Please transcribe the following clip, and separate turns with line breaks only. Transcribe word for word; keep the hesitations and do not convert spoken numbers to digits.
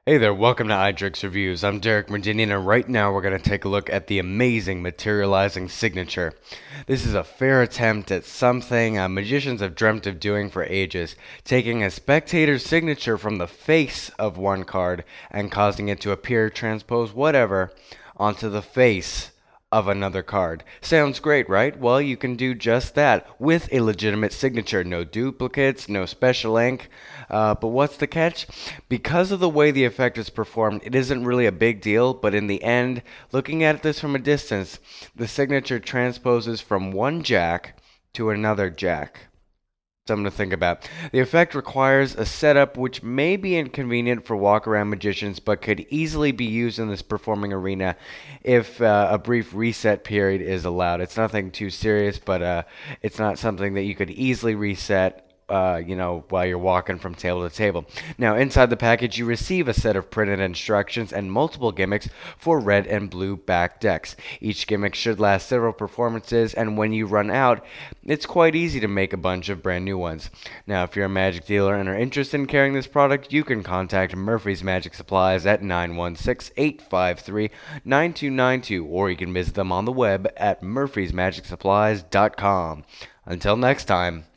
Hey there, welcome to iDrix Reviews. I'm Derek Merdinian, and right now we're going to take a look at the amazing materializing signature. This is a fair attempt at something uh, magicians have dreamt of doing for ages, taking a spectator's signature from the face of one card and causing it to appear, transpose, whatever, onto the face of another card. Sounds great, right? Well, you can do just that with a legitimate signature. No duplicates, no special ink. Uh, but what's the catch? Because of the way the effect is performed, it isn't really a big deal, but in the end, looking at this from a distance, the signature transposes from one jack to another jack. Something to think about. The effect requires a setup which may be inconvenient for walk-around magicians, but could easily be used in this performing arena if uh, a brief reset period is allowed. It's nothing too serious, but uh, it's not something that you could easily reset. Uh, you know, while you're walking from table to table. Now, inside the package, you receive a set of printed instructions and multiple gimmicks for red and blue back decks. Each gimmick should last several performances, and when you run out, it's quite easy to make a bunch of brand new ones. Now, if you're a magic dealer and are interested in carrying this product, you can contact Murphy's Magic Supplies at nine one six, eight five three, nine two nine two, or you can visit them on the web at murphys magic supplies dot com. Until next time.